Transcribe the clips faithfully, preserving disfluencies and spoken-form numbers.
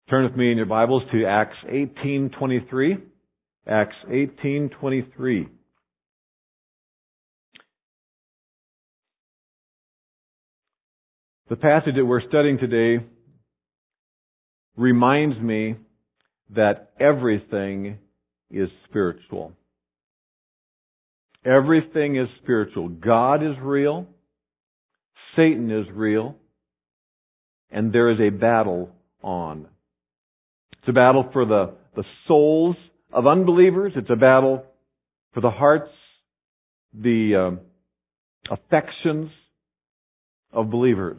Turn with me in your Bibles to Acts eighteen twenty-three. Acts eighteen twenty-three. The passage that we're studying today reminds me that everything is spiritual. Everything is spiritual. God is real. Satan is real. And there is a battle on. It's a battle for the, the souls of unbelievers. It's a battle for the hearts, the um, affections of believers.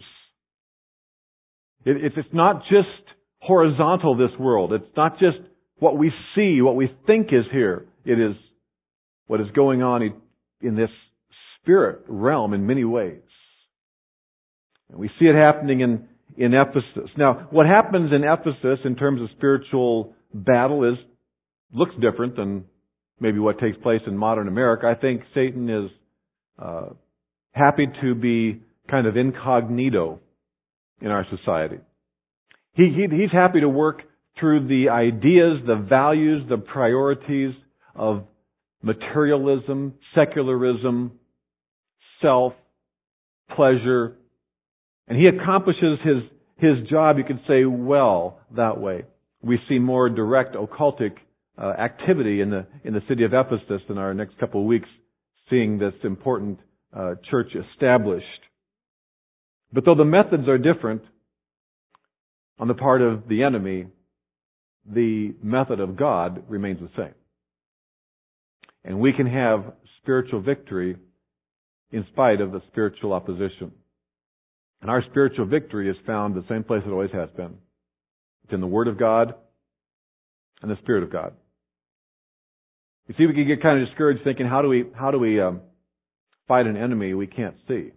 It, it's, it's not just horizontal, this world. It's not just what we see, what we think is here. It is what is going on in this spirit realm in many ways. And we see it happening in in Ephesus. Now, what happens in Ephesus in terms of spiritual battle is looks different than maybe what takes place in modern America. I think Satan is uh, happy to be kind of incognito in our society. He, he he's happy to work through the ideas, the values, the priorities of materialism, secularism, self, pleasure. And he accomplishes his, his job, you could say, well that way. We see more direct occultic uh, activity in the in the city of Ephesus in our next couple of weeks, seeing this important uh, church established. But though the methods are different on the part of the enemy, the method of God remains the same. And we can have spiritual victory in spite of the spiritual opposition. And our spiritual victory is found the same place it always has been. It's in the Word of God and the Spirit of God. You see, we can get kind of discouraged thinking, how do we how do we um, fight an enemy we can't see?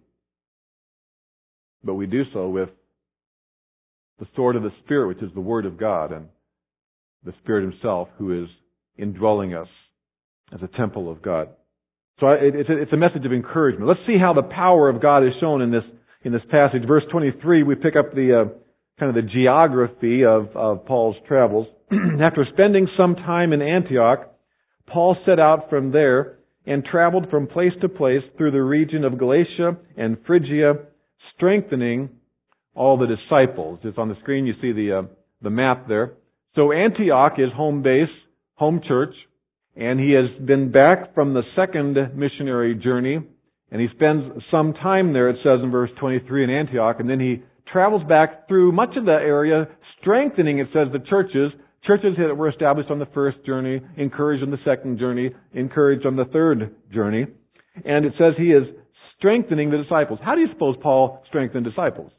But we do so with the sword of the Spirit, which is the Word of God, and the Spirit Himself, who is indwelling us as a temple of God. So it's a, it's a message of encouragement. Let's see how the power of God is shown in this In this passage. Verse twenty-three, we pick up the uh, kind of the geography of, of Paul's travels. After spending some time in Antioch, Paul set out from there and traveled from place to place through the region of Galatia and Phrygia, strengthening all the disciples. It's on the screen. You see the uh, the map there. So Antioch is home base, home church, and he has been back from the second missionary journey. And he spends some time there, it says in verse twenty-three, in Antioch, and then he travels back through much of the area, strengthening, it says, the churches, churches that were established on the first journey, encouraged on the second journey, encouraged on the third journey. And it says he is strengthening the disciples. How do you suppose Paul strengthened disciples?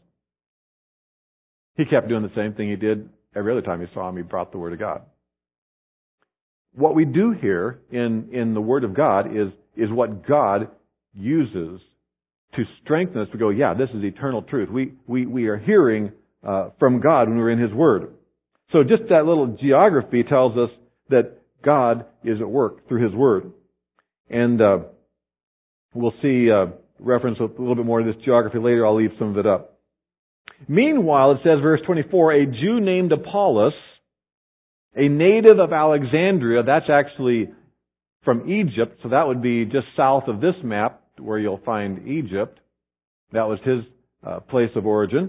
He kept doing the same thing he did every other time he saw him. He brought the Word of God. What we do here in, in the Word of God is, is what God uses to strengthen us to go, yeah, this is eternal truth. We we we are hearing uh, from God when we're in His Word. So just that little geography tells us that God is at work through His Word. And uh, we'll see uh, reference a little bit more to this geography later. I'll leave some of it up. Meanwhile, it says, verse twenty-four, a Jew named Apollos, a native of Alexandria, that's actually from Egypt, so that would be just south of this map where you'll find Egypt. That was his uh, place of origin.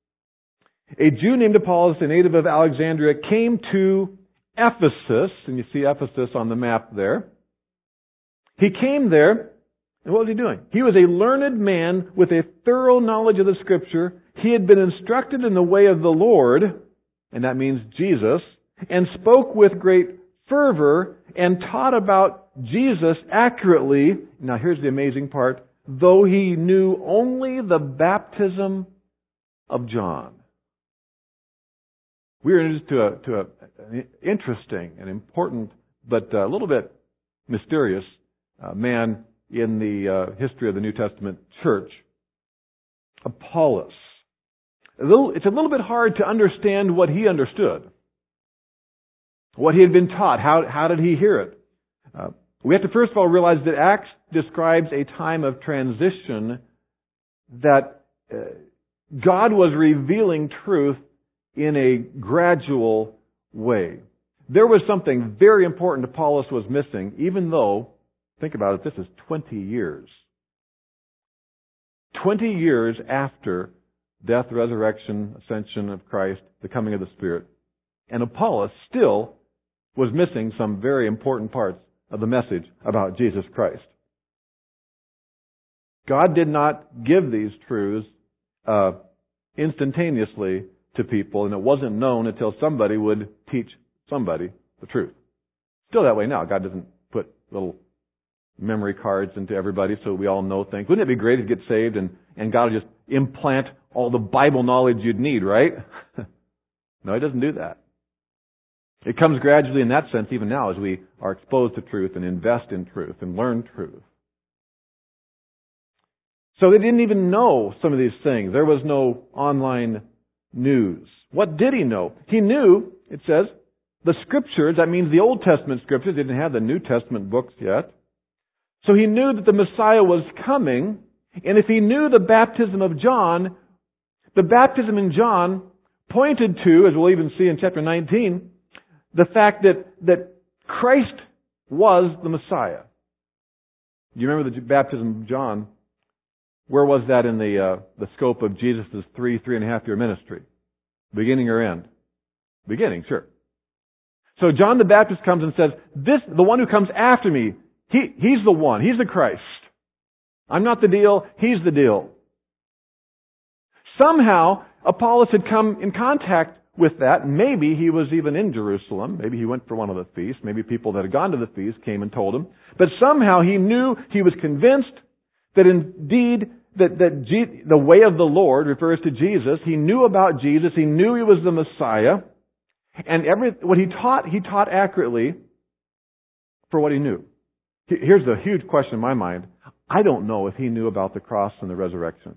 A Jew named Apollos, a native of Alexandria, came to Ephesus, and you see Ephesus on the map there. He came there, and what was he doing? He was a learned man with a thorough knowledge of the Scripture. He had been instructed in the way of the Lord, and that means Jesus, and spoke with great fervor and taught about Jesus accurately. Now here's the amazing part. Though he knew only the baptism of John. We're introduced to, a, to a, an interesting and important, but a little bit mysterious uh, man in the uh, history of the New Testament church. Apollos. A little, it's a little bit hard to understand what he understood. What he had been taught. How, how did he hear it? Uh, we have to first of all realize that Acts describes a time of transition, that uh, God was revealing truth in a gradual way. There was something very important Apollos was missing, even though, think about it, this is twenty years. twenty years after death, resurrection, ascension of Christ, the coming of the Spirit. And Apollos still was missing some very important parts of the message about Jesus Christ. God did not give these truths uh, instantaneously to people, and it wasn't known until somebody would teach somebody the truth. Still that way now. God doesn't put little memory cards into everybody so we all know things. Wouldn't it be great to get saved and, and God would just implant all the Bible knowledge you'd need, right? No, He doesn't do that. It comes gradually in that sense even now as we are exposed to truth and invest in truth and learn truth. So they didn't even know some of these things. There was no online news. What did he know? He knew, it says, the Scriptures, that means the Old Testament Scriptures, didn't have the New Testament books yet. So he knew that the Messiah was coming, and if he knew the baptism of John, the baptism in John pointed to, as we'll even see in chapter nineteen, the fact that, that Christ was the Messiah. You remember the baptism of John? Where was that in the uh, the scope of Jesus' three, three and a half year ministry? Beginning or end? Beginning, sure. So John the Baptist comes and says, "This, the one who comes after me, he, he's the one. He's the Christ. I'm not the deal. He's the deal." Somehow, Apollos had come in contact with that. Maybe he was even in Jerusalem. Maybe he went for one of the feasts. Maybe people that had gone to the feast came and told him. But somehow he knew, he was convinced that indeed that, that G, the way of the Lord refers to Jesus. He knew about Jesus. He knew He was the Messiah. And every what he taught, he taught accurately for what he knew. Here's the huge question in my mind. I don't know if he knew about the cross and the resurrection.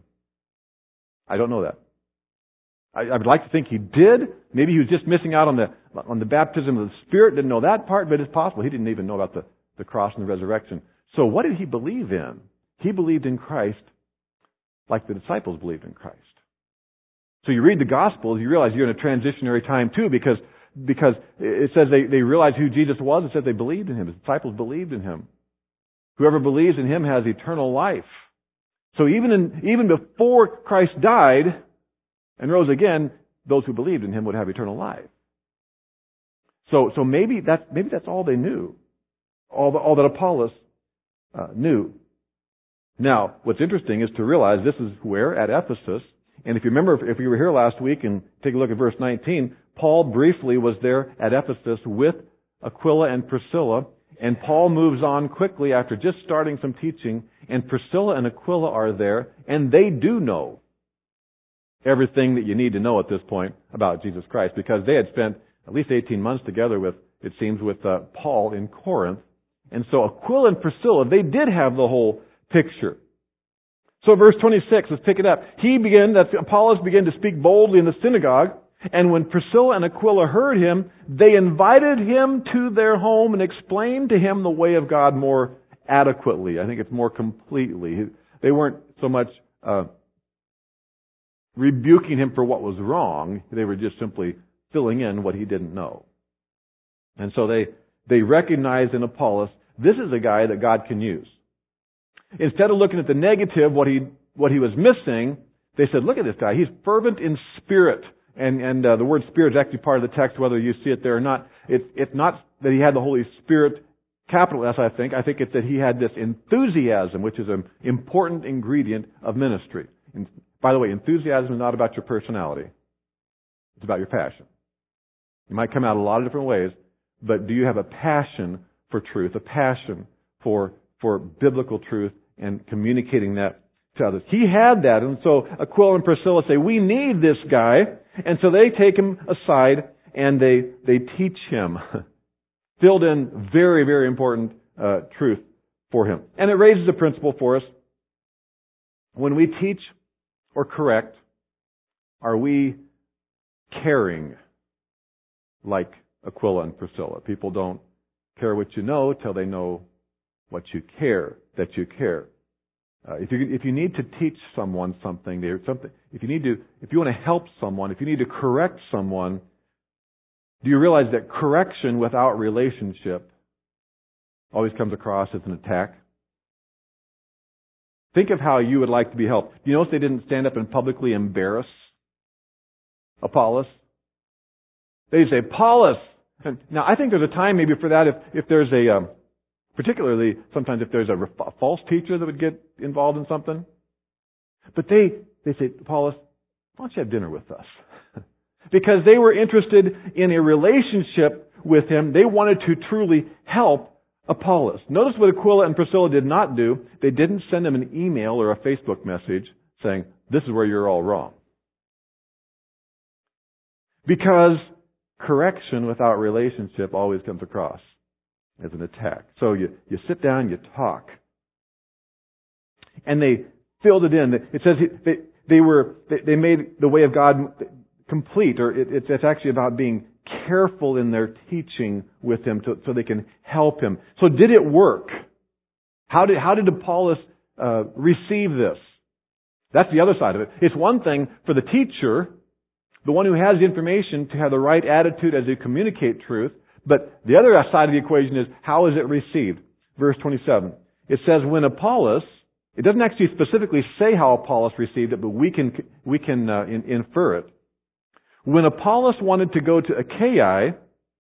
I don't know that. I, I would like to think he did. Maybe he was just missing out on the on the baptism of the Spirit, didn't know that part, but it's possible he didn't even know about the, the cross and the resurrection. So what did he believe in? He believed in Christ like the disciples believed in Christ. So you read the Gospels, you realize you're in a transitionary time too, because because it says they, they realized who Jesus was. It says they believed in Him. His disciples believed in Him. Whoever believes in Him has eternal life. So even in, even before Christ died and rose again, those who believed in Him would have eternal life. So so maybe that's maybe that's all they knew, all the, all that Apollos uh, knew. Now, what's interesting is to realize this is where at Ephesus. And if you remember, if you were here last week and take a look at verse nineteen, Paul briefly was there at Ephesus with Aquila and Priscilla, and Paul moves on quickly after just starting some teaching, and Priscilla and Aquila are there, and they do know everything that you need to know at this point about Jesus Christ, because they had spent at least eighteen months together with, it seems, with uh, Paul in Corinth. And so Aquila and Priscilla, they did have the whole picture. So verse twenty-six, let's pick it up. He began, that's Apollos began to speak boldly in the synagogue, and when Priscilla and Aquila heard him, they invited him to their home and explained to him the way of God more adequately. I think it's more completely. They weren't so much uh, rebuking him for what was wrong. They were just simply filling in what he didn't know. And so they, they recognized in Apollos, this is a guy that God can use. Instead of looking at the negative, what he what he was missing, they said, look at this guy. He's fervent in spirit. And and uh, the word spirit is actually part of the text, whether you see it there or not. It's, it's not that he had the Holy Spirit, capital S, I think. I think it's that he had this enthusiasm, which is an important ingredient of ministry. And by the way, enthusiasm is not about your personality. It's about your passion. You might come out a lot of different ways, but do you have a passion for truth, a passion for for biblical truth and communicating that to others? He had that, and so Aquila and Priscilla say, we need this guy, and so they take him aside and they they teach him, filled in very, very important uh, truth for him. And it raises a principle for us. When we teach or correct, are we caring like Aquila and Priscilla? People don't care what you know till they know what you care, that you care. Uh, if you if you need to teach someone something, there something. If you need to, if you want to help someone, if you need to correct someone, do you realize that correction without relationship always comes across as an attack? Think of how you would like to be helped. Do you notice they didn't stand up and publicly embarrass Apollos? They say, Apollos! And now, I think there's a time maybe for that if, if there's a, um, particularly sometimes if there's a, a false teacher that would get involved in something. But they, they say, Apollos, why don't you have dinner with us? Because they were interested in a relationship with him. They wanted to truly help Apollos. Notice what Aquila and Priscilla did not do. They didn't send him an email or a Facebook message saying, this is where you're all wrong. Because correction without relationship always comes across as an attack. So you, you sit down, you talk. And they filled it in. It says they, they were, they, they made the way of God complete, or it, it's actually about being careful in their teaching with him to, so they can help him. So did it work? How did, how did Apollos uh, receive this? That's the other side of it. It's one thing for the teacher, the one who has the information, to have the right attitude as they communicate truth. But the other side of the equation is, how is it received? Verse twenty-seven. It says, when Apollos, it doesn't actually specifically say how Apollos received it, but we can, we can uh, in, infer it. When Apollos wanted to go to Achaia,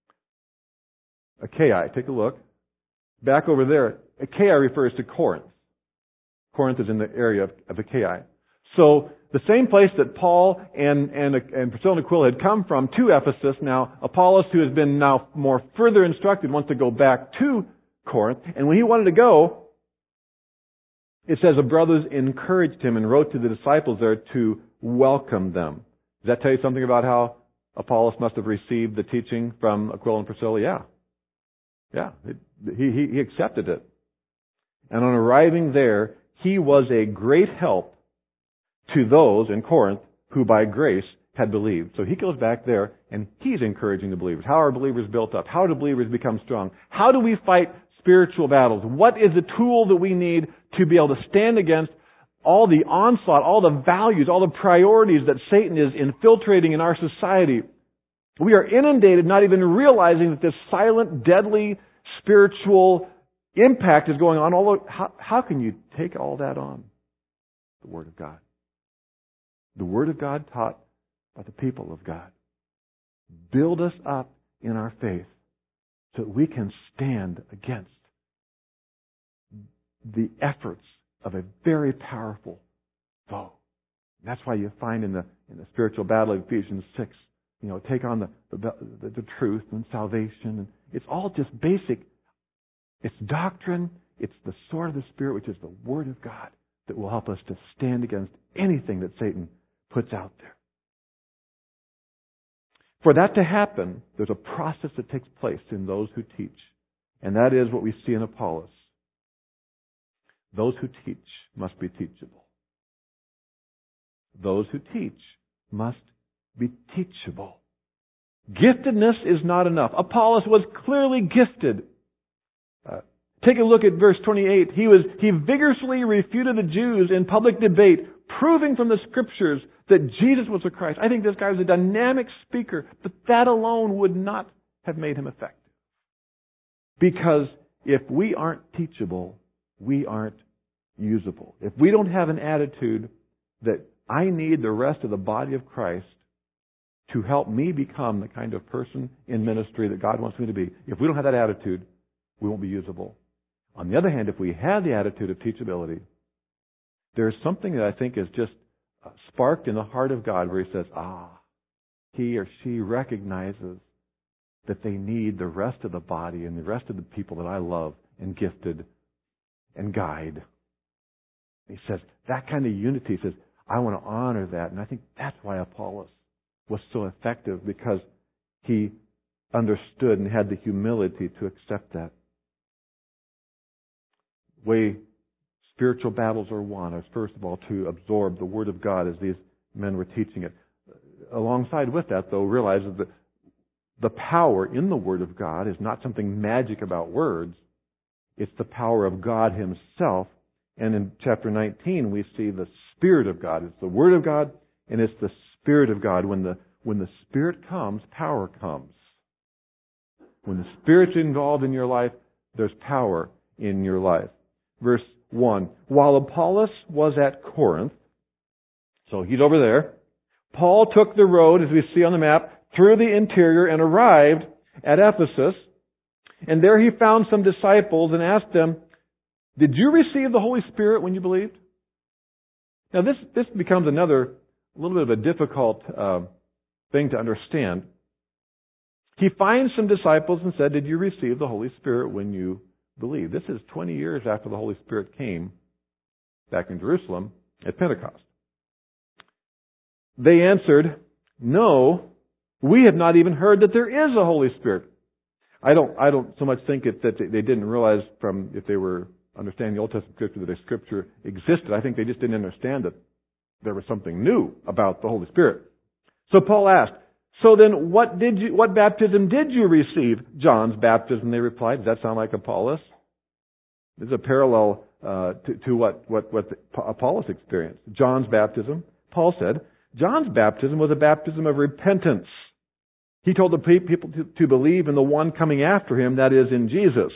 Achaia, take a look. Back over there, Achaia refers to Corinth. Corinth is in the area of, of Achaia. So, the same place that Paul and, and, and Priscilla and Aquila had come from to Ephesus, now Apollos, who has been now more further instructed, wants to go back to Corinth. And when he wanted to go, it says the brothers encouraged him and wrote to the disciples there to welcome them. Does that tell you something about how Apollos must have received the teaching from Aquila and Priscilla? Yeah. Yeah. It, he, he, he accepted it. And on arriving there, he was a great help to those in Corinth who by grace had believed. So he goes back there and he's encouraging the believers. How are believers built up? How do believers become strong? How do we fight spiritual battles? What is the tool that we need to be able to stand against all the onslaught, all the values, all the priorities that Satan is infiltrating in our society? We are inundated not even realizing that this silent, deadly, spiritual impact is going on. Although, how, how can you take all that on? The Word of God. The Word of God taught by the people of God. Build us up in our faith so that we can stand against the efforts of a very powerful foe. That's why you find in the in the spiritual battle of Ephesians six, you know, take on the the, the, the truth and salvation. And it's all just basic. It's doctrine. It's the sword of the Spirit, which is the Word of God, that will help us to stand against anything that Satan puts out there. For that to happen, there's a process that takes place in those who teach. And that is what we see in Apollos. Those who teach must be teachable. Those who teach must be teachable. Giftedness is not enough. Apollos was clearly gifted. Uh, take a look at verse twenty-eight. He was he vigorously refuted the Jews in public debate, proving from the Scriptures that Jesus was the Christ. I think this guy was a dynamic speaker, but that alone would not have made him effective. Because if we aren't teachable, we aren't usable. If we don't have an attitude that I need the rest of the body of Christ to help me become the kind of person in ministry that God wants me to be, if we don't have that attitude, we won't be usable. On the other hand, if we have the attitude of teachability, there's something that I think is just sparked in the heart of God where He says, ah, he or she recognizes that they need the rest of the body and the rest of the people that I love and gifted and guide. He says, that kind of unity, he says, I want to honor that. And I think that's why Apollos was so effective, because he understood and had the humility to accept that. The way spiritual battles are won is, first of all, to absorb the Word of God as these men were teaching it. Alongside with that, though, realize that the power in the Word of God is not something magic about words. It's the power of God Himself And in chapter nineteen, we see the Spirit of God. It's the Word of God, and it's the Spirit of God. When the, when the Spirit comes, power comes. When the Spirit's involved in your life, there's power in your life. Verse one, while Apollos was at Corinth, so he's over there, Paul took the road, as we see on the map, through the interior and arrived at Ephesus. And there he found some disciples and asked them, did you receive the Holy Spirit when you believed? Now this, this becomes another, a little bit of a difficult uh, thing to understand. He finds some disciples and said, did you receive the Holy Spirit when you believed? This is twenty years after the Holy Spirit came back in Jerusalem at Pentecost. They answered, no, we have not even heard that there is a Holy Spirit. I don't, I don't so much think it that they didn't realize from, if they were understanding the Old Testament Scripture, that a Scripture existed. I think they just didn't understand that there was something new about the Holy Spirit. So Paul asked, so then what did you, what baptism did you receive? John's baptism, they replied. Does that sound like Apollos? This is a parallel uh, to, to what, what, what Apollos experienced. John's baptism, Paul said, John's baptism was a baptism of repentance. He told the people to, to believe in the one coming after him, that is, in Jesus.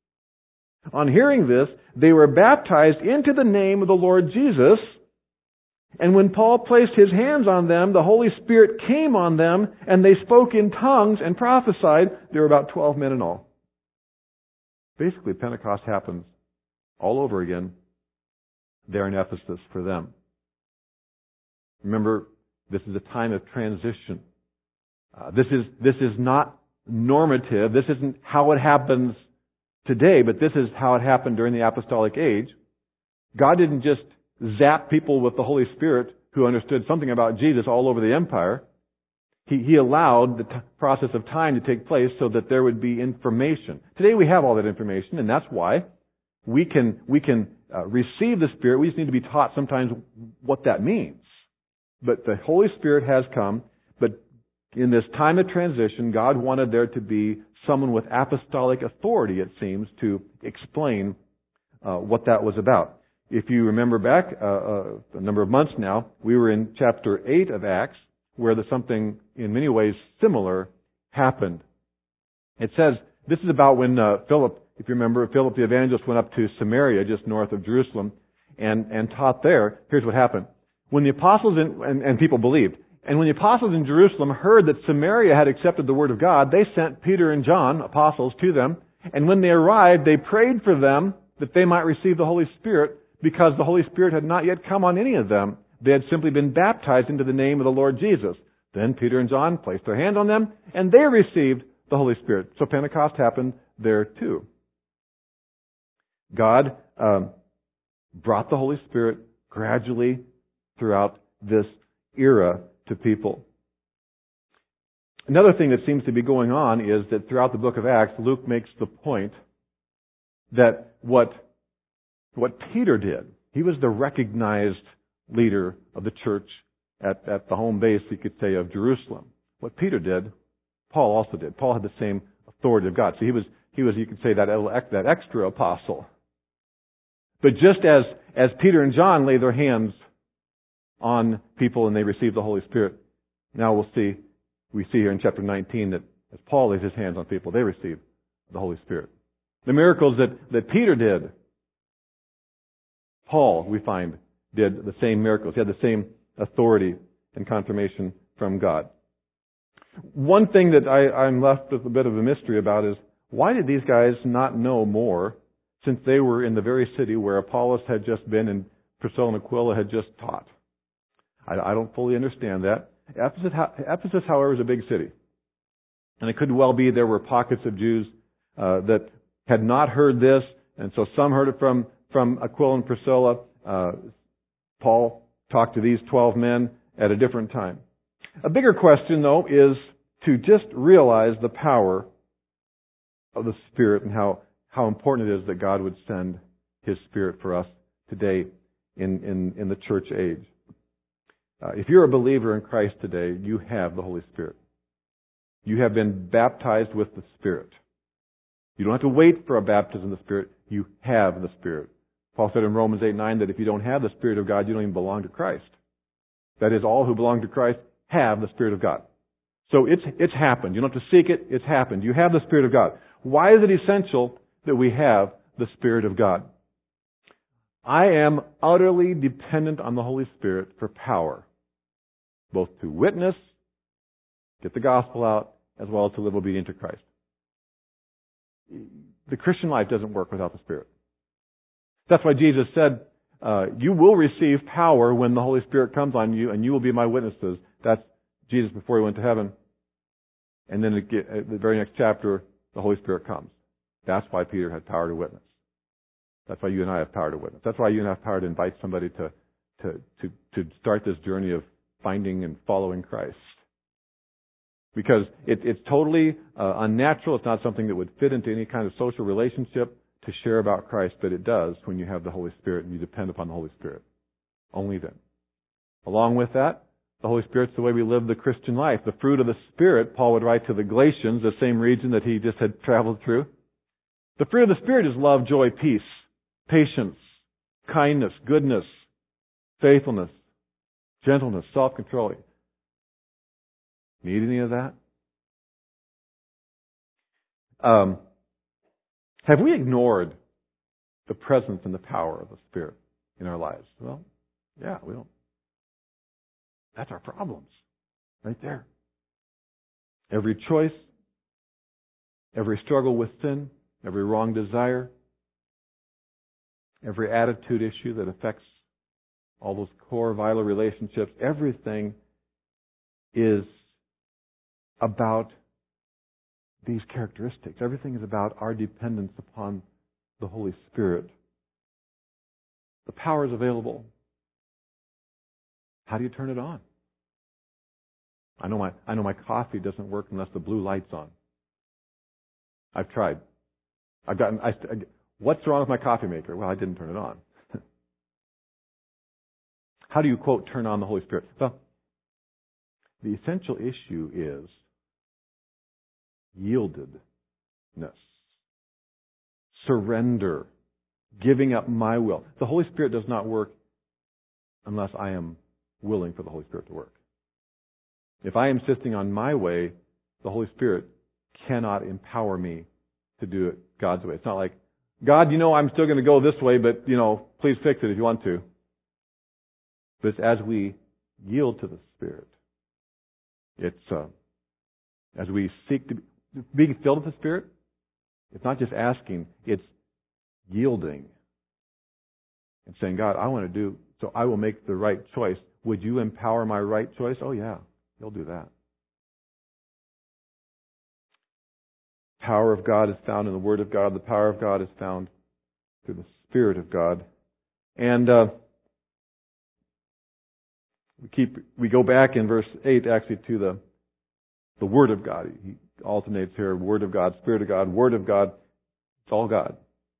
On hearing this, they were baptized into the name of the Lord Jesus. And when Paul placed his hands on them, the Holy Spirit came on them, and they spoke in tongues and prophesied. There were about twelve men in all. Basically, Pentecost happens all over again there in Ephesus for them. Remember, this is a time of transition. Uh, this is this is not normative. This isn't how it happens today, but this is how it happened during the apostolic age. God didn't just zap people with the Holy Spirit who understood something about Jesus all over the empire. He, he allowed the t- process of time to take place so that there would be information. Today we have all that information, and that's why we can we can uh, receive the Spirit. We just need to be taught sometimes what that means. But the Holy Spirit has come, but in this time of transition, God wanted there to be someone with apostolic authority, it seems, to explain uh, what that was about. If you remember back uh, uh, a number of months now, we were in chapter eight of Acts, where there's something in many ways similar happened. It says, this is about when uh, Philip, if you remember, Philip the evangelist went up to Samaria, just north of Jerusalem, and, and taught there. Here's what happened. When the apostles in, and, and people believed, and when the apostles in Jerusalem heard that Samaria had accepted the word of God, they sent Peter and John, apostles, to them. And when they arrived, they prayed for them that they might receive the Holy Spirit, because the Holy Spirit had not yet come on any of them. They had simply been baptized into the name of the Lord Jesus. Then Peter and John placed their hand on them, and they received the Holy Spirit. So Pentecost happened there too. God um, brought the Holy Spirit gradually throughout this era to people. Another thing that seems to be going on is that throughout the book of Acts, Luke makes the point that what, what Peter did, he was the recognized leader of the church at, at the home base, you could say, of Jerusalem. What Peter did, Paul also did. Paul had the same authority of God. So he was, he was, you could say, that, that extra apostle. But just as, as Peter and John laid their hands on people and they received the Holy Spirit, now we'll see, we see here in chapter nineteen that as Paul lays his hands on people, they receive the Holy Spirit. The miracles that, that Peter did, Paul, we find, did the same miracles. He had the same authority and confirmation from God. One thing that I, I'm left with a bit of a mystery about is, why did these guys not know more, since they were in the very city where Apollos had just been and Priscilla and Aquila had just taught? I, I don't fully understand that. Ephesus, Ephesus, however, is a big city. And it could well be there were pockets of Jews uh, that had not heard this, and so some heard it from, from Aquila and Priscilla. Uh, Paul talked to these twelve men at a different time. A bigger question, though, is to just realize the power of the Spirit and how, how important it is that God would send His Spirit for us today in, in, in the church age. Uh, if you're a believer in Christ today, you have the Holy Spirit. You have been baptized with the Spirit. You don't have to wait for a baptism of the Spirit. You have the Spirit. Paul said in Romans eight nine that if you don't have the Spirit of God, you don't even belong to Christ. That is, all who belong to Christ have the Spirit of God. So it's, it's happened. You don't have to seek it. It's happened. You have the Spirit of God. Why is it essential that we have the Spirit of God? I am utterly dependent on the Holy Spirit for power, both to witness, get the gospel out, as well as to live obedient to Christ. The Christian life doesn't work without the Spirit. That's why Jesus said, uh, you will receive power when the Holy Spirit comes on you, and you will be my witnesses. That's Jesus before he went to heaven. And then at the very next chapter, the Holy Spirit comes. That's why Peter had power to witness. That's why you and I have power to witness. That's why you and I have power to invite somebody to, to, to, to start this journey of finding and following Christ. Because it, it's totally uh, unnatural. It's not something that would fit into any kind of social relationship to share about Christ, but it does when you have the Holy Spirit and you depend upon the Holy Spirit. Only then. Along with that, the Holy Spirit's the way we live the Christian life. The fruit of the Spirit, Paul would write to the Galatians, the same region that he just had traveled through. The fruit of the Spirit is love, joy, peace, patience, kindness, goodness, faithfulness, gentleness, self-control. Need any of that? Um, have we ignored the presence and the power of the Spirit in our lives? Well, yeah, we don't. That's our problems. Right there. Every choice, every struggle with sin, every wrong desire, every attitude issue that affects all those core vital relationships, everything is about these characteristics. Everything is about our dependence upon the Holy Spirit. The power is available. How do you turn it on? I know my I know my coffee doesn't work unless the blue light's on. I've tried. I've gotten. I, I, what's wrong with my coffee maker? Well, I didn't turn it on. How do you, quote, turn on the Holy Spirit? Well, the essential issue is yieldedness, surrender, giving up my will. The Holy Spirit does not work unless I am willing for the Holy Spirit to work. If I am insisting on my way, the Holy Spirit cannot empower me to do it God's way. It's not like, God, you know I'm still going to go this way, but, you know, please fix it if you want to. But it's as we yield to the Spirit. It's uh, as we seek to be, being filled with the Spirit. It's not just asking, it's yielding and saying, God, I want to do, so I will make the right choice. Would you empower my right choice? Oh, yeah, He'll do that. Power of God is found in the Word of God. The power of God is found through the Spirit of God. And uh, we keep we go back in verse eight actually to the the Word of God. He alternates here: Word of God, Spirit of God, Word of God. It's all God.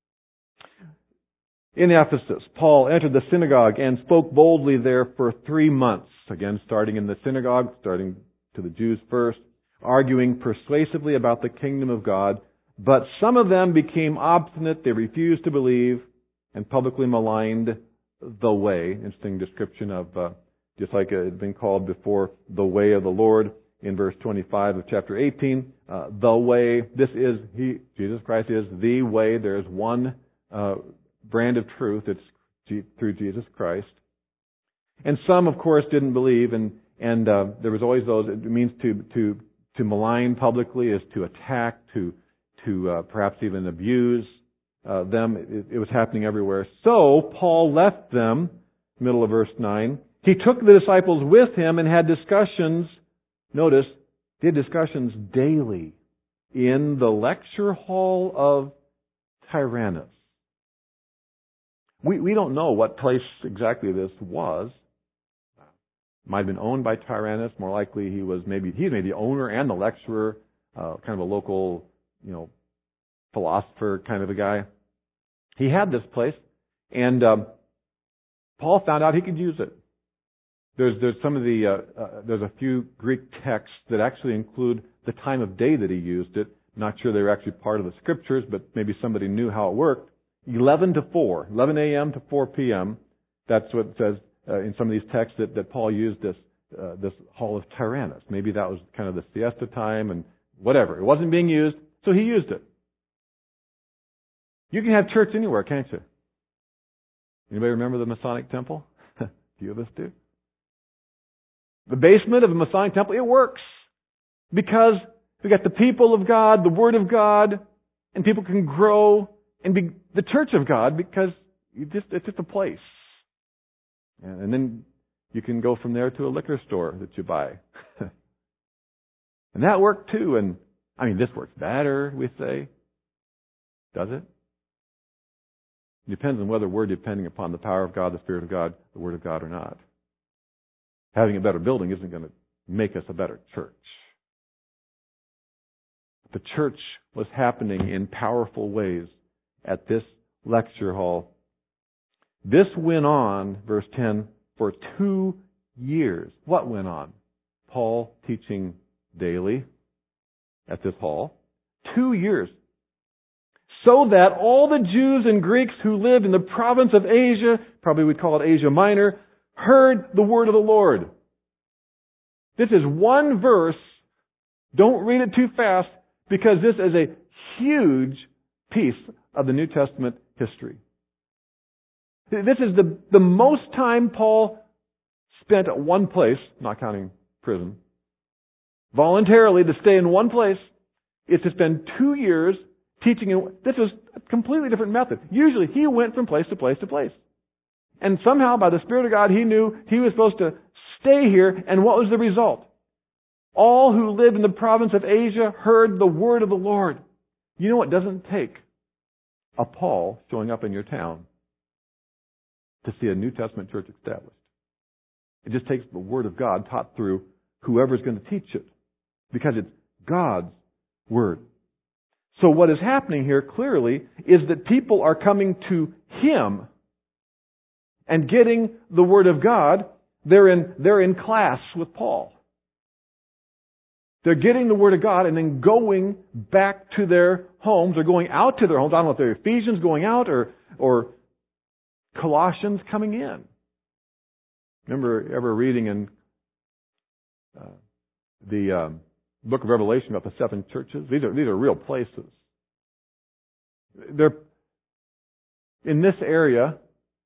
In Ephesus, Paul entered the synagogue and spoke boldly there for three months. Again, starting in the synagogue, starting to the Jews first, arguing persuasively about the kingdom of God. But some of them became obstinate. They refused to believe and publicly maligned the way. Interesting description of, uh, just like it had been called before, the way of the Lord in verse twenty-five of chapter eighteen. Uh, the way, this is, He, Jesus Christ is the way. There is one uh, brand of truth. It's G- through Jesus Christ. And some, of course, didn't believe, and and uh, there was always those. It means to to to malign publicly is to attack, to to uh, perhaps even abuse uh, them. It, it was happening everywhere. So Paul left them, middle of verse nine. He took the disciples with him and had discussions. Notice, did discussions daily in the lecture hall of Tyrannus. We we don't know what place exactly this was. Might have been owned by Tyrannus. More likely, he was maybe he's maybe the owner and the lecturer, uh, kind of a local, you know, philosopher kind of a guy. He had this place, and um, Paul found out he could use it. There's there's some of the uh, uh, there's a few Greek texts that actually include the time of day that he used it. Not sure they were actually part of the scriptures, but maybe somebody knew how it worked. eleven to four, eleven a.m. to four p.m. That's what it says uh, in some of these texts that, that Paul used this uh, this hall of Tyrannus. Maybe that was kind of the siesta time and whatever. It wasn't being used, so he used it. You can have church anywhere, can't you? Anybody remember the Masonic Temple? A few of us do. The basement of the Masonic Temple, it works because we got the people of God, the Word of God, and people can grow and be the church of God because you just it's just a place. And then you can go from there to a liquor store that you buy. And that worked too. And I mean, this works better, we say. Does it? It depends on whether we're depending upon the power of God, the Spirit of God, the Word of God or not. Having a better building isn't going to make us a better church. The church was happening in powerful ways at this lecture hall. This went on, verse ten, for two years. What went on? Paul teaching daily at this hall. Two years. So that all the Jews and Greeks who lived in the province of Asia, probably we'd call it Asia Minor, heard the word of the Lord. This is one verse. Don't read it too fast because this is a huge piece of the New Testament history. This is the, the most time Paul spent at one place, not counting prison, voluntarily to stay in one place, is to spend two years teaching. In, this was a completely different method. Usually he went from place to place to place. And somehow by the Spirit of God he knew he was supposed to stay here, and what was the result? All who lived in the province of Asia heard the word of the Lord. You know, it doesn't take a Paul showing up in your town to see a New Testament church established. It just takes the Word of God taught through whoever's going to teach it, because it's God's Word. So what is happening here clearly is that people are coming to Him and getting the Word of God. They're in, they're in class with Paul. They're getting the Word of God and then going back to their homes, or going out to their homes. I don't know if they're Ephesians going out or, or Colossians coming in. Remember ever reading in uh, the um, book of Revelation about the seven churches? These are, these are real places. They're in this area.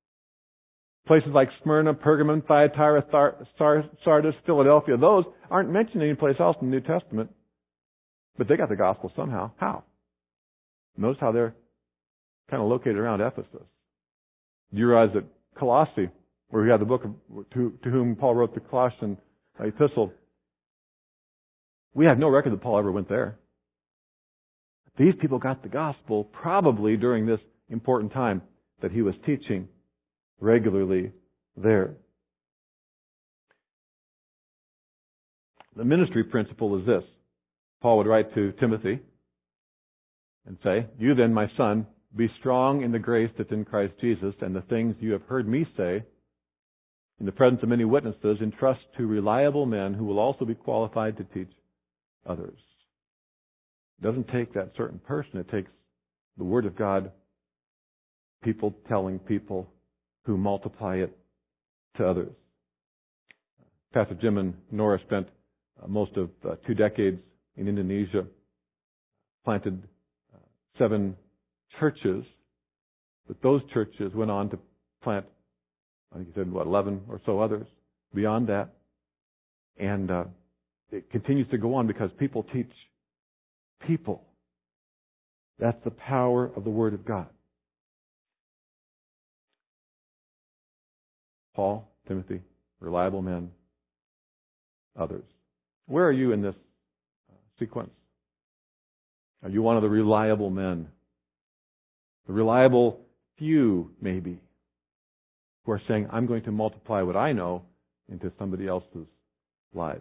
Places like Smyrna, Pergamum, Thyatira, Sardis, Philadelphia, those aren't mentioned anyplace else in the New Testament. But they got the gospel somehow. How? Notice how they're kind of located around Ephesus. Do you realize that Colossae, where we have the book of, to, to whom Paul wrote the Colossian epistle, we have no record that Paul ever went there. These people got the gospel probably during this important time that he was teaching regularly there. The ministry principle is this. Paul would write to Timothy and say, "You then, my son, be strong in the grace that's in Christ Jesus, and the things you have heard me say in the presence of many witnesses, entrust to reliable men who will also be qualified to teach others." It doesn't take that certain person. It takes the Word of God, people telling people who multiply it to others. Pastor Jim and Nora spent uh, most of uh, two decades in Indonesia, planted uh, seven churches, but those churches went on to plant, I think he said, what, eleven or so others beyond that. And uh, it continues to go on because people teach people. That's the power of the Word of God. Paul, Timothy, reliable men, others. Where are you in this sequence? Are you one of the reliable men? The reliable few, maybe, who are saying, I'm going to multiply what I know into somebody else's lives.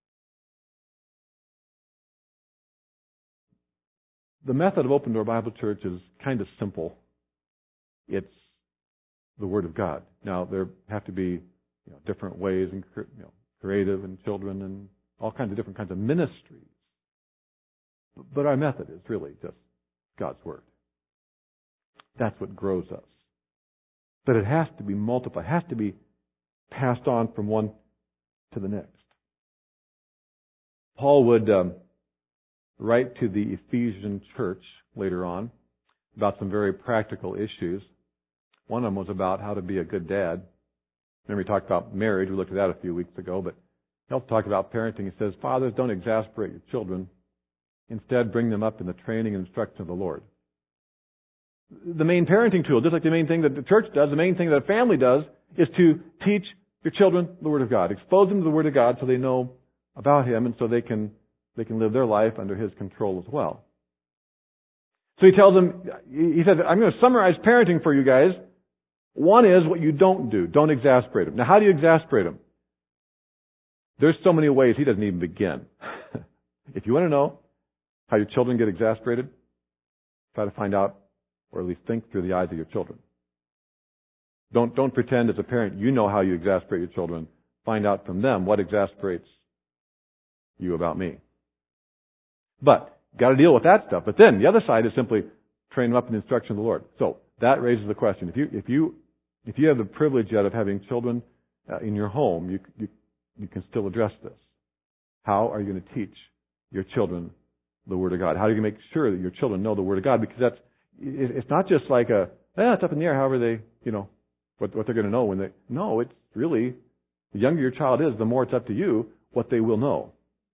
The method of Open Door Bible Church is kind of simple. It's the Word of God. Now, there have to be you know, different ways, and you know, creative and children and all kinds of different kinds of ministries. But our method is really just God's Word. That's what grows us. But it has to be multiplied, it has to be passed on from one to the next. Paul would um, write to the Ephesian church later on about some very practical issues. One of them was about how to be a good dad. Remember, we talked about marriage. We looked at that a few weeks ago. But he also talked about parenting. He says, fathers, don't exasperate your children. Instead, bring them up in the training and instruction of the Lord. The main parenting tool, just like the main thing that the church does, the main thing that a family does, is to teach your children the Word of God. Expose them to the Word of God so they know about Him and so they can they can live their life under His control as well. So he tells them, he says, I'm going to summarize parenting for you guys. One is what you don't do. Don't exasperate them. Now, how do you exasperate them? There's so many ways he doesn't even begin. If you want to know how your children get exasperated, try to find out, or at least think through the eyes of your children. Don't, don't pretend as a parent you know how you exasperate your children. Find out from them what exasperates you about me. But, got to deal with that stuff. But then, the other side is simply train them up in the instruction of the Lord. So, that raises the question. If you, if you, if you have the privilege yet of having children uh, in your home, you, you, you can still address this. How are you going to teach your children the Word of God? How are you going to make sure that your children know the Word of God? Because that's, it's not just like a, eh, it's up in the air, however they, you know, what, what they're going to know when they, no, it's really, the younger your child is, the more it's up to you what they will know.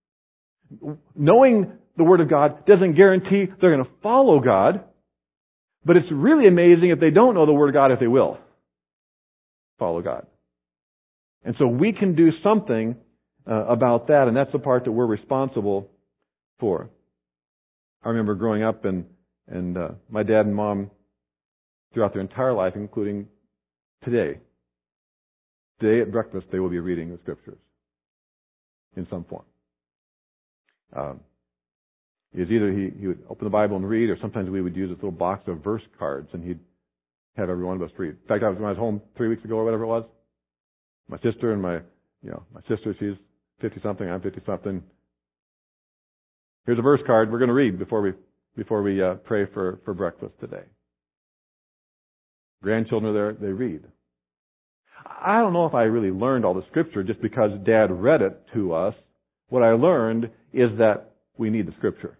Knowing the Word of God doesn't guarantee they're going to follow God, but it's really amazing if they don't know the Word of God if they will follow God. And so we can do something uh, about that, and that's the part that we're responsible for. I remember growing up, and and uh, my dad and mom, throughout their entire life, including today, today at breakfast, they will be reading the Scriptures in some form. Um, it was either he, he would open the Bible and read, or sometimes we would use this little box of verse cards, and he'd have every one of us read. In fact, I was when I was home three weeks ago or whatever it was. My sister and my, you know, my sister, she's fifty something, I'm fifty something. Here's a verse card we're going to read before we before we uh, pray for for breakfast today. Grandchildren are there; they read. I don't know if I really learned all the Scripture just because Dad read it to us. What I learned is that we need the Scripture.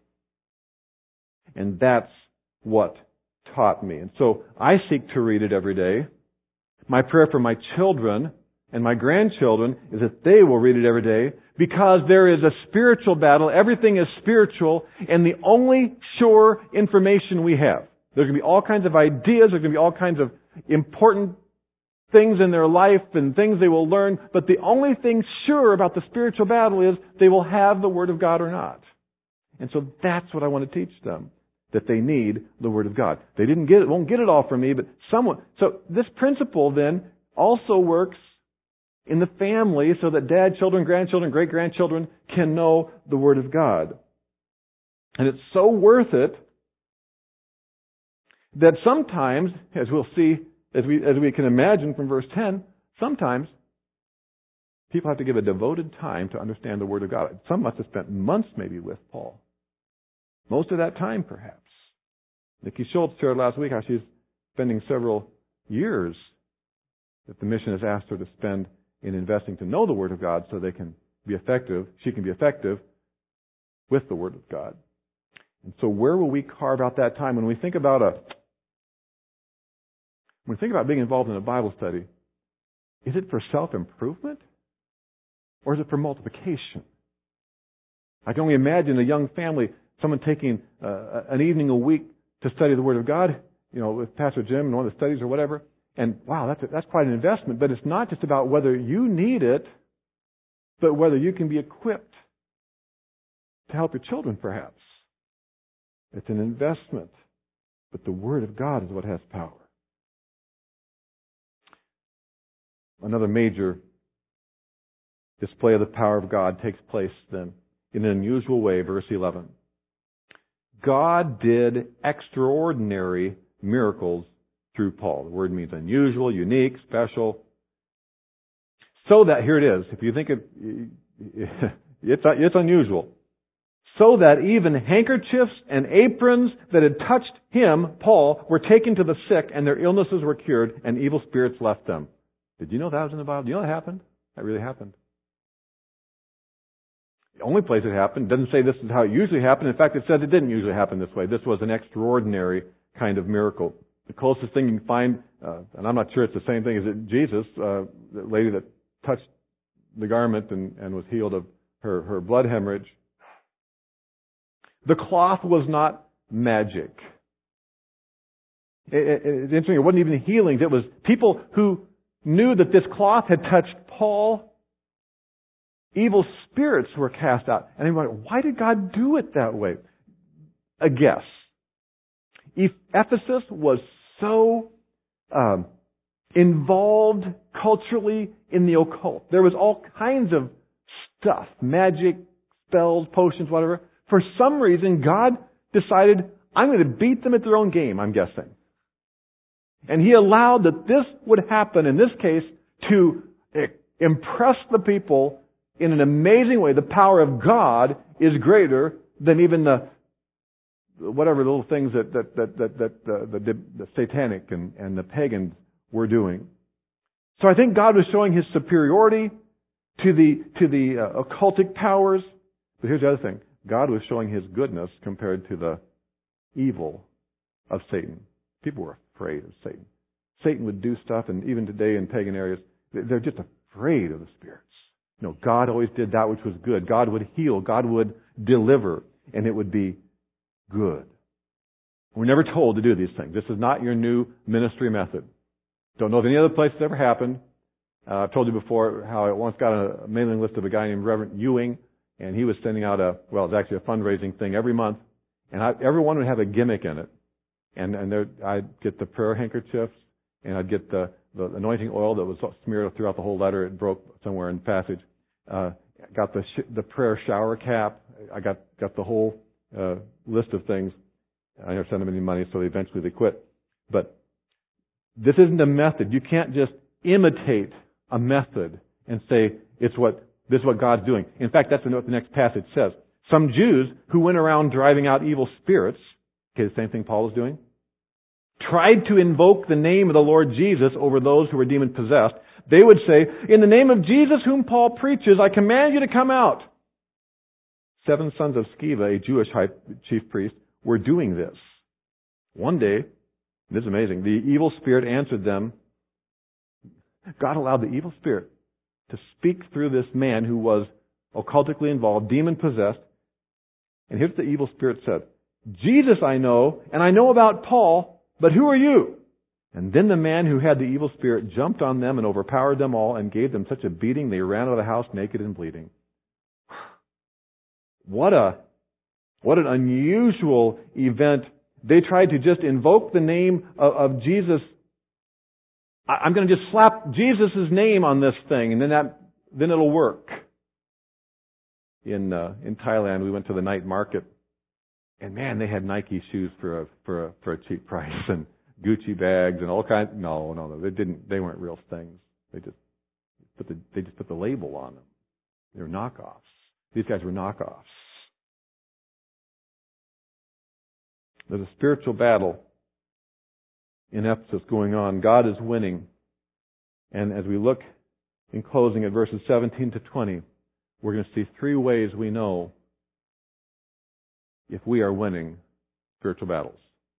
And that's what taught me. And so I seek to read it every day. My prayer for my children and my grandchildren is that they will read it every day, because there is a spiritual battle. Everything is spiritual, and the only sure information we have. There's going to be all kinds of ideas. There's going to be all kinds of important things in their life and things they will learn, but the only thing sure about the spiritual battle is they will have the Word of God or not. And so that's what I want to teach them, that they need the Word of God. They didn't get it, won't get it all from me, but someone. So this principle then also works in the family so that dad, children, grandchildren, great-grandchildren can know the Word of God. And it's so worth it that sometimes, as we'll see, As we, as we can imagine from verse ten, sometimes people have to give a devoted time to understand the Word of God. Some must have spent months maybe with Paul. Most of that time, perhaps. Nikki Schultz shared last week how she's spending several years that the mission has asked her to spend in investing to know the Word of God so they can be effective, she can be effective with the Word of God. And so where will we carve out that time? When we think about a When we think about being involved in a Bible study, is it for self-improvement? Or is it for multiplication? I can only imagine a young family, someone taking uh, an evening a week to study the Word of God, you know, with Pastor Jim and one of the studies or whatever. And wow, that's, a, that's quite an investment. But it's not just about whether you need it, but whether you can be equipped to help your children, perhaps. It's an investment. But the Word of God is what has power. Another major display of the power of God takes place then in an unusual way, verse eleven. God did extraordinary miracles through Paul. The word means unusual, unique, special. So that, here it is, if you think it, it's, it's unusual. so that even handkerchiefs and aprons that had touched him, Paul, were taken to the sick, and their illnesses were cured, and evil spirits left them. Did you know that was in the Bible? Do you know that happened? That really happened. The only place it happened doesn't say this is how it usually happened. In fact, it says it didn't usually happen this way. This was an extraordinary kind of miracle. The closest thing you can find, uh, and I'm not sure it's the same thing, is it Jesus, uh, the lady that touched the garment and, and was healed of her, her blood hemorrhage. The cloth was not magic. It, it, it's interesting, it wasn't even healings. It was people who knew that this cloth had touched Paul. Evil spirits were cast out. And they wondered, why did God do it that way? A guess. Ephesus was so um, involved culturally in the occult. There was all kinds of stuff, magic, spells, potions, whatever. For some reason, God decided, I'm going to beat them at their own game, I'm guessing. And He allowed that this would happen, in this case, to impress the people in an amazing way. The power of God is greater than even the whatever little things that that that that, that uh, the, the satanic and, and the pagans were doing. So I think God was showing His superiority to the to the uh, occultic powers. But here's the other thing: God was showing His goodness compared to the evil of Satan. People were afraid of Satan. Satan would do stuff, and even today in pagan areas, they're just afraid of the spirits. No, God always did that which was good. God would heal. God would deliver, and it would be good. We're never told to do these things. This is not your new ministry method. Don't know of any other place it's ever happened. Uh, I've told you before how I once got a mailing list of a guy named Reverend Ewing, and he was sending out a, well, it's actually a fundraising thing every month, and I, everyone would have a gimmick in it. And, and there, I'd get the prayer handkerchiefs, and I'd get the, the anointing oil that was smeared throughout the whole letter. It broke somewhere in the passage. Uh, got the sh- the prayer shower cap. I got got the whole uh, list of things. I never sent them any money, so eventually they quit. But this isn't a method. You can't just imitate a method and say it's what this is what God's doing. In fact, that's what the next passage says. Some Jews who went around driving out evil spirits, okay, the same thing Paul is doing, tried to invoke the name of the Lord Jesus over those who were demon-possessed. They would say, in the name of Jesus whom Paul preaches, I command you to come out. Seven sons of Sceva, a Jewish high chief priest, were doing this. One day, this is amazing, the evil spirit answered them. God allowed the evil spirit to speak through this man who was occultically involved, demon-possessed. And here's what the evil spirit said. Jesus I know, and I know about Paul, but who are you? And then the man who had the evil spirit jumped on them and overpowered them all and gave them such a beating they ran out of the house naked and bleeding. What a, what an unusual event. They tried to just invoke the name of, of Jesus. I, I'm going to just slap Jesus' name on this thing, and then that, then it'll work. In uh, in Thailand, we went to the night market, and man, they had Nike shoes for a for a for a cheap price, and Gucci bags and all kinds. No, no, no, they didn't. They weren't real things. They just put the they just put the label on them. They were knockoffs. These guys were knockoffs. There's a spiritual battle in Ephesus going on. God is winning, and as we look in closing at verses seventeen to twenty, we're going to see three ways we know if we are winning spiritual battles.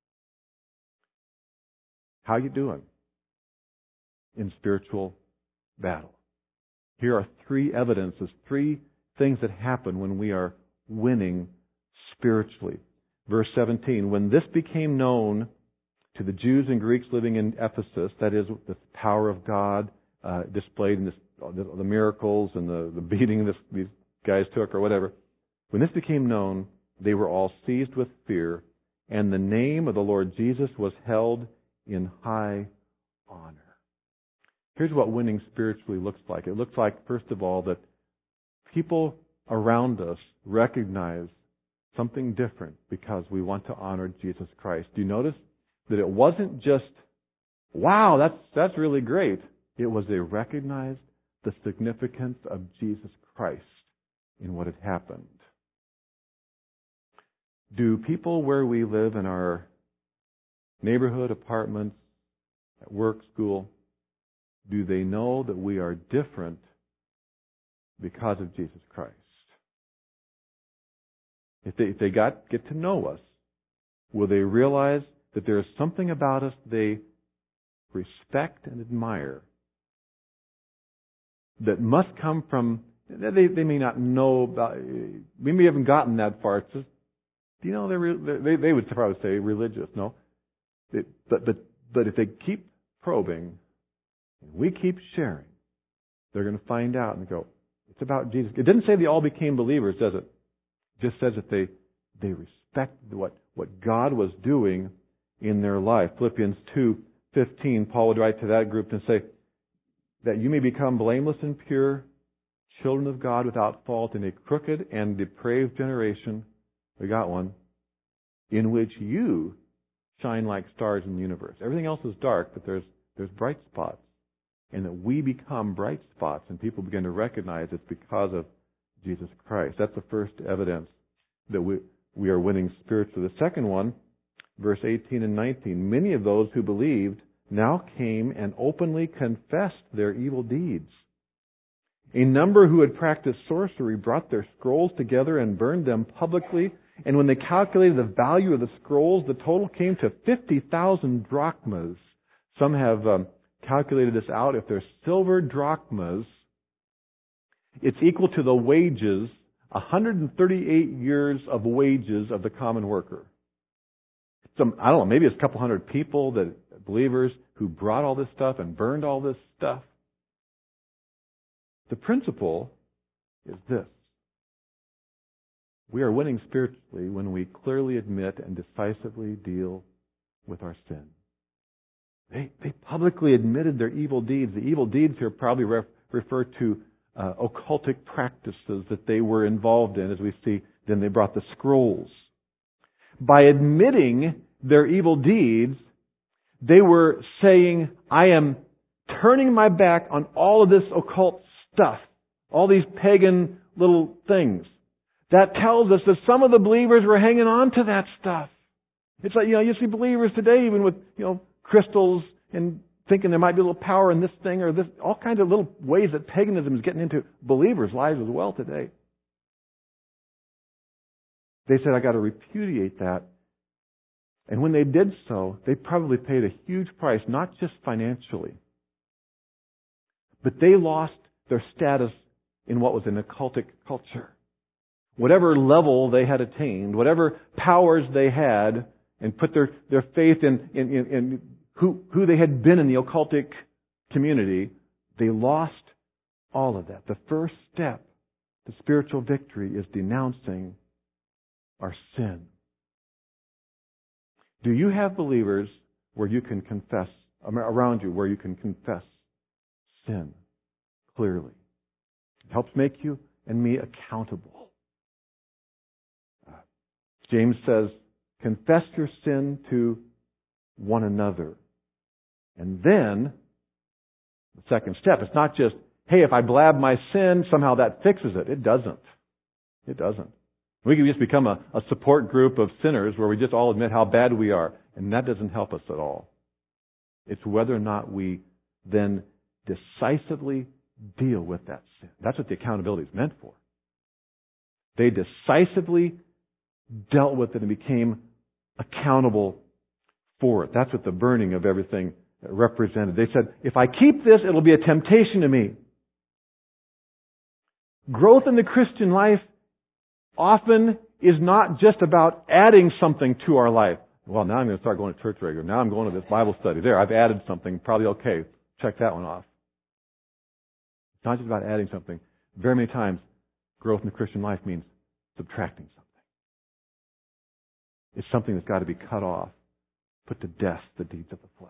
How you doing in spiritual battle? Here are three evidences, three things that happen when we are winning spiritually. Verse seventeen, when this became known to the Jews and Greeks living in Ephesus, that is, the power of God uh, displayed in this, the, the miracles and the, the beating this, these guys took or whatever, when this became known, they were all seized with fear, and the name of the Lord Jesus was held in high honor. Here's what winning spiritually looks like. It looks like, first of all, that people around us recognize something different because we want to honor Jesus Christ. Do you notice that it wasn't just, wow, that's that's really great. It was they recognized the significance of Jesus Christ in what had happened. Do people where we live in our neighborhood, apartments, at work, school, do they know that we are different because of Jesus Christ? If they, if they got get to know us, will they realize that there is something about us they respect and admire that must come from, they, they may not know about, we may haven't gotten that far. It's just, do you know, they're, they, they would probably say religious, no? They, but, but, but if they keep probing, and we keep sharing, they're going to find out and go, it's about Jesus. It didn't say they all became believers, does it? It just says that they, they respected what, what God was doing in their life. Philippians two fifteen, Paul would write to that group and say, that you may become blameless and pure, children of God without fault in a crooked and depraved generation. We got one. In which you shine like stars in the universe. Everything else is dark, but there's there's bright spots. And that we become bright spots and people begin to recognize it's because of Jesus Christ. That's the first evidence that we, we are winning spiritually. The second one, verse eighteen and nineteen, many of those who believed now came and openly confessed their evil deeds. A number who had practiced sorcery brought their scrolls together and burned them publicly. And when they calculated the value of the scrolls, the total came to fifty thousand drachmas. Some have um, calculated this out. If they're silver drachmas, it's equal to the wages, one hundred thirty-eight years of wages of the common worker. Some, I don't know, maybe it's a couple hundred people, that believers who brought all this stuff and burned all this stuff. The principle is this. We are winning spiritually when we clearly admit and decisively deal with our sin. They, they publicly admitted their evil deeds. The evil deeds here probably ref, refer to uh, occultic practices that they were involved in, as we see. Then they brought the scrolls. By admitting their evil deeds, they were saying, I am turning my back on all of this occult stuff, all these pagan little things. That tells us that some of the believers were hanging on to that stuff. It's like, you know, you see believers today even with, you know, crystals and thinking there might be a little power in this thing or this, all kinds of little ways that paganism is getting into believers' lives as well today. They said, I got to repudiate that. And when they did so, they probably paid a huge price, not just financially, but they lost their status in what was an occultic culture. Whatever level they had attained, whatever powers they had, and put their, their faith in, in, in, in who, who they had been in the occultic community, they lost all of that. The first step to spiritual victory is denouncing our sin. Do you have believers where you can confess, around you, where you can confess sin clearly? It helps make you and me accountable. Uh, James says, confess your sin to one another. And then, the second step, it's not just, hey, if I blab my sin, somehow that fixes it. It doesn't. It doesn't. We can just become a, a support group of sinners where we just all admit how bad we are. And that doesn't help us at all. It's whether or not we then decisively deal with that sin. That's what the accountability is meant for. They decisively dealt with it and became accountable for it. That's what the burning of everything represented. They said, if I keep this, it'll be a temptation to me. Growth in the Christian life often is not just about adding something to our life. Well, now I'm going to start going to church regularly. Now I'm going to this Bible study. There, I've added something. Probably okay. Check that one off. It's not just about adding something. Very many times, growth in the Christian life means subtracting something. It's something that's got to be cut off. Put to death the deeds of the flesh.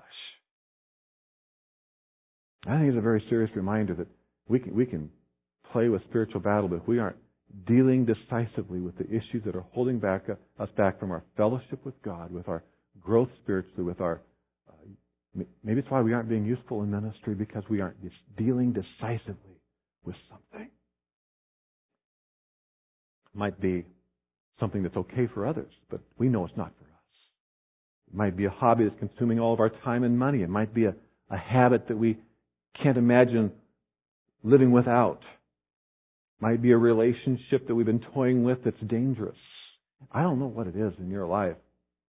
I think it's a very serious reminder that we can, we can play with spiritual battle, but if we aren't dealing decisively with the issues that are holding back us back from our fellowship with God, with our growth spiritually, with our uh, maybe it's why we aren't being useful in ministry, because we aren't dealing decisively with something. Might be something that's okay for others, but we know it's not for us. It might be a hobby that's consuming all of our time and money. It might be a, a habit that we can't imagine living without. It might be a relationship that we've been toying with that's dangerous. I don't know what it is in your life,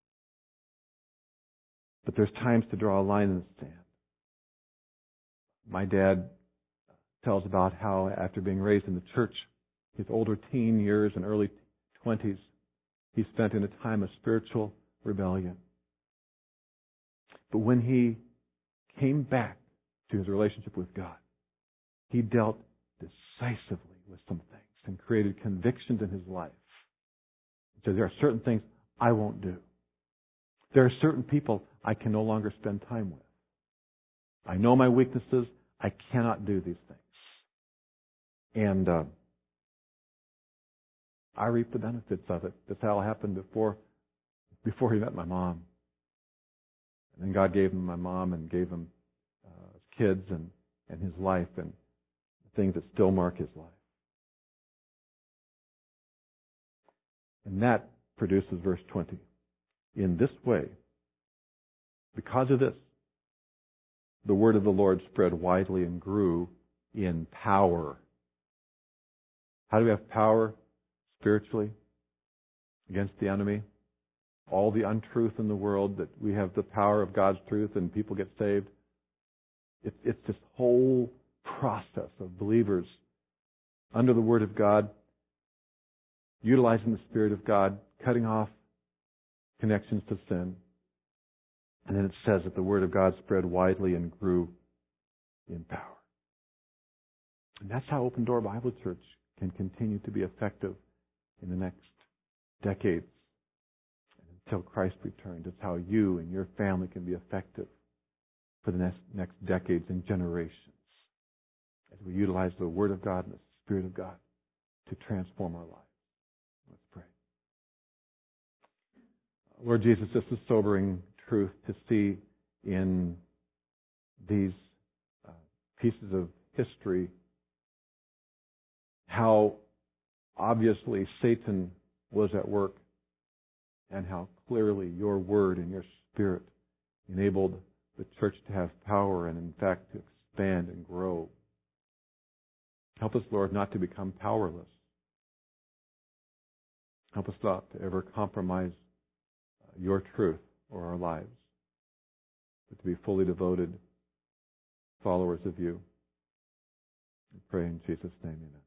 but there's times to draw a line in the sand. My dad tells about how after being raised in the church, his older teen years and early twenties, he spent in a time of spiritual rebellion. But when he came back to his relationship with God, he dealt decisively with some things and created convictions in his life. He said, there are certain things I won't do. There are certain people I can no longer spend time with. I know my weaknesses. I cannot do these things. And uh, I reaped the benefits of it. That's how it happened before, before he met my mom. And then God gave him my mom and gave him uh, his kids and, and his life and things that still mark his life. And that produces verse twenty. In this way, because of this, the word of the Lord spread widely and grew in power. How do we have power spiritually against the enemy? All the untruth in the world, that we have the power of God's truth and people get saved. It's, it's this whole process of believers under the Word of God, utilizing the Spirit of God, cutting off connections to sin. And then it says that the Word of God spread widely and grew in power. And that's how Open Door Bible Church can continue to be effective in the next decades and until Christ returns. It's how you and your family can be effective for the next, next decades and generations as we utilize the Word of God and the Spirit of God to transform our lives. Let's pray. Lord Jesus, this is sobering truth to see in these uh, pieces of history how obviously Satan was at work and how clearly your Word and your Spirit enabled the church to have power and, in fact, to expand and grow. Help us, Lord, not to become powerless. Help us not to ever compromise your truth or our lives, but to be fully devoted followers of you. We pray in Jesus' name, amen.